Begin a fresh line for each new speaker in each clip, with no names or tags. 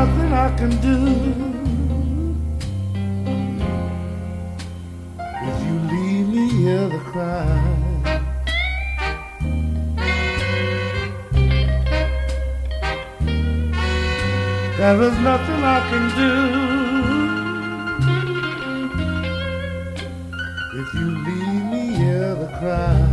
nothing I can do if you leave me here to cry. There is nothing I can do if you leave me here to cry.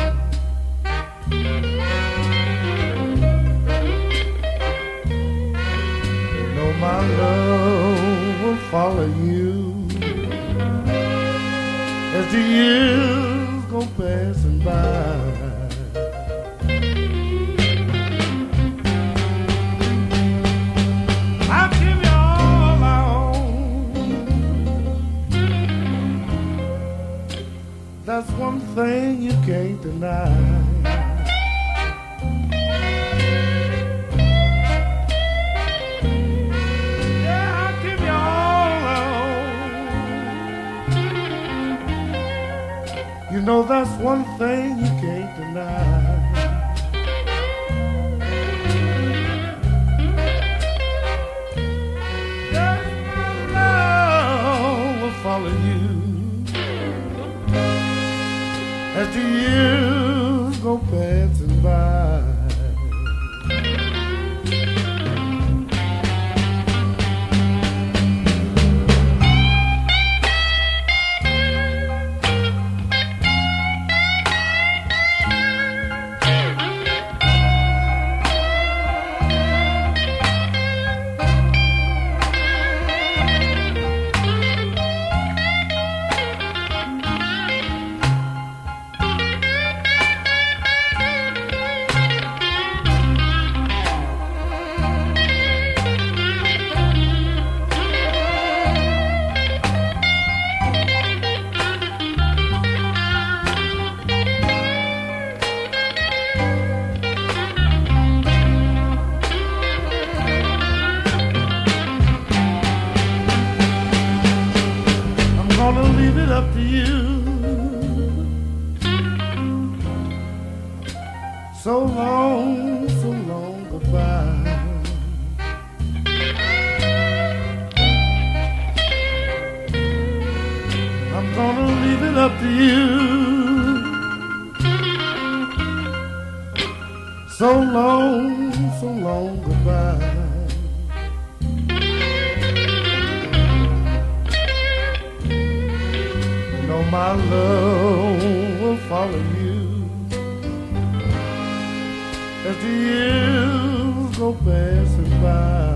Know my love will follow you as the years go passing by. That's one thing you can't deny. Yeah, I'll give you all I own. You know that's one thing you can't deny. Yes, my love will follow you as the years go passing by. I'm gonna leave it up to you. So long, goodbye. I'm gonna leave it up to you. So long, goodbye. My love will follow you as the years go passing by.